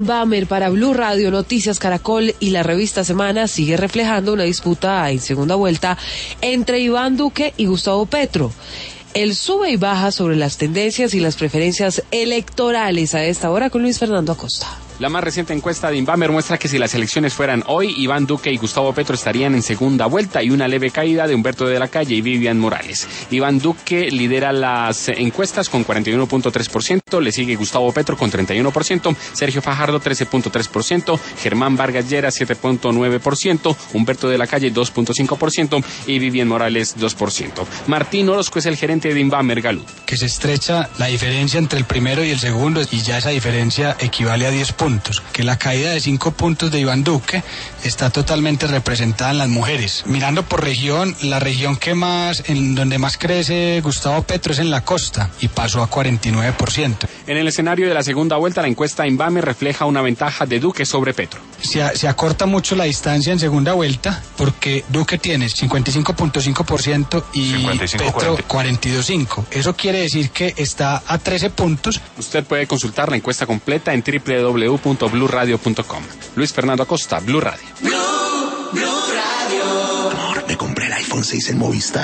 Bamer para Blue Radio, Noticias Caracol y la revista Semana sigue reflejando una disputa en segunda vuelta entre Iván Duque y Gustavo Petro. El sube y baja sobre las tendencias y las preferencias electorales a esta hora con Luis Fernando Acosta. La más reciente encuesta de Inbamer muestra que si las elecciones fueran hoy, Iván Duque y Gustavo Petro estarían en segunda vuelta y una leve caída de Humberto de la Calle y Vivian Morales. Iván Duque lidera las encuestas con 41.3%, le sigue Gustavo Petro con 31%, Sergio Fajardo 13.3%, Germán Vargas Lleras 7.9%, Humberto de la Calle 2.5% y Vivian Morales 2%. Martín Orozco es el gerente de Inbamer Gallup. Que se estrecha la diferencia entre el primero y el segundo y ya esa diferencia equivale a 10 puntos. Que la caída de 5 puntos de Iván Duque está totalmente representada en las mujeres. Mirando por región, la región en donde más crece Gustavo Petro es en la costa y pasó a 49%. En el escenario de la segunda vuelta, la encuesta Inbamer refleja una ventaja de Duque sobre Petro. Se acorta mucho la distancia en segunda vuelta porque Duque tiene 55.5% y 55, Petro 42.5%. Eso quiere decir que está a 13 puntos. Usted puede consultar la encuesta completa en www.bluradio.com. Luis Fernando Acosta, Blue Radio. Blue Radio. Amor, me compré el iPhone 6 en Movistar.